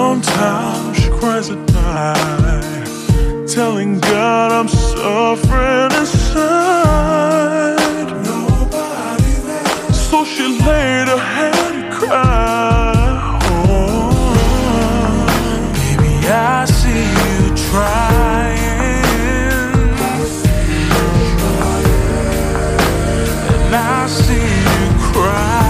Sometimes she cries at night, telling God I'm suffering inside. Nobody there, so she laid her head and cried. Oh, baby, I see you trying, and I see you crying.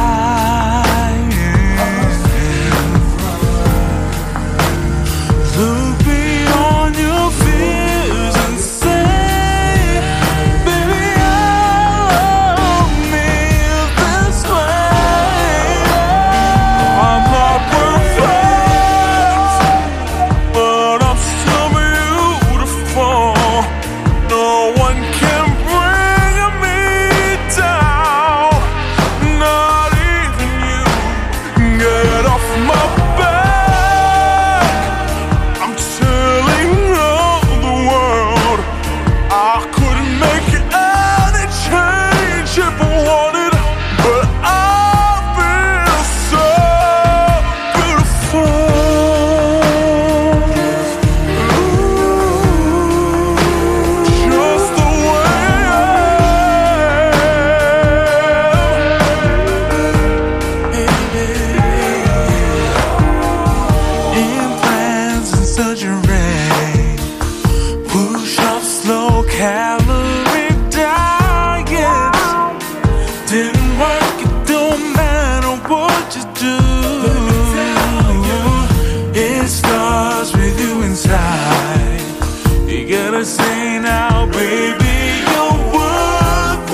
Look beyond your fears and say, baby, I love me this way. I'm not perfect, but I'm still beautiful. No one can bring me down, not even you. Get off my back. I'm telling all the world I couldn't make any change if I wanted, but I feel so beautiful. Just the way I am. Implants and surgery, push-ups, slow calorie diets. Didn't work, it don't matter what you do. It starts with you inside. You gotta say now, baby, you're worth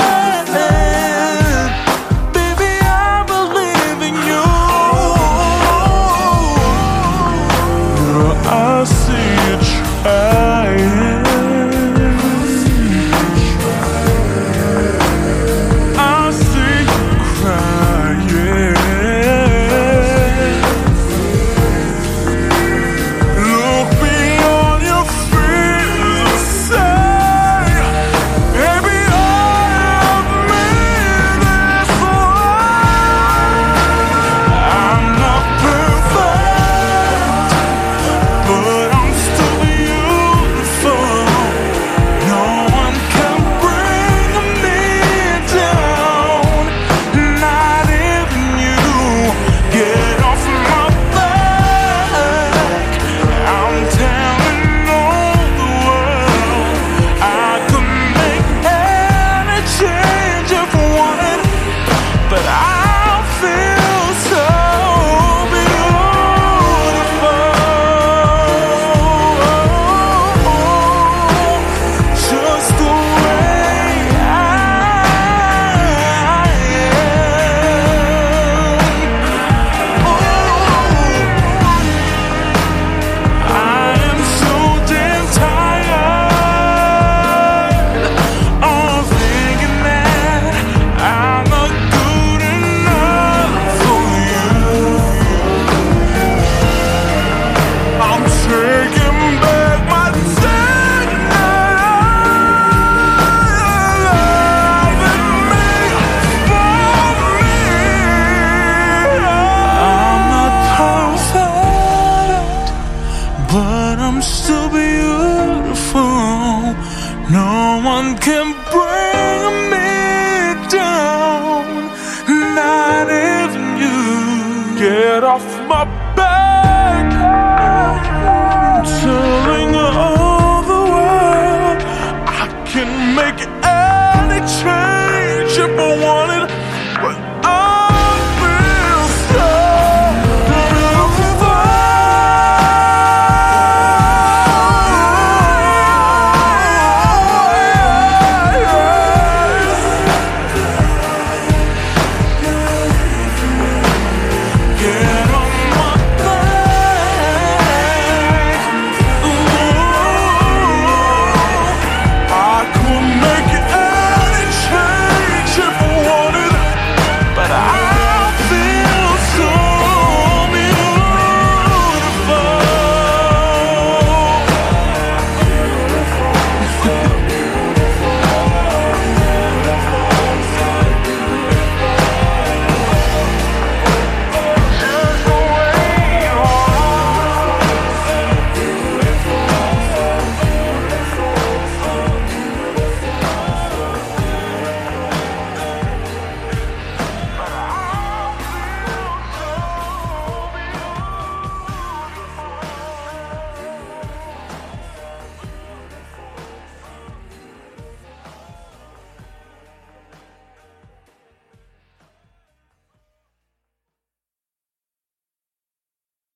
it. Baby, I believe in you. I see you trying. I see you crying. Look beyond your fears and say, baby, I have made this right. I'm not perfect, but I'm still beautiful. No one can bring me down, not even you. Get off my back. I'm telling all the world I could make any change if I wanted, but I feel so beautiful. Just the way I am. I am so damn tired of thinking that I'm not good enough for you. I'm taking back my I'm not perfect, but I'm still beautiful. No one can bring me down, not even you. Get off my back. I'm telling all the world I can make any change if I want.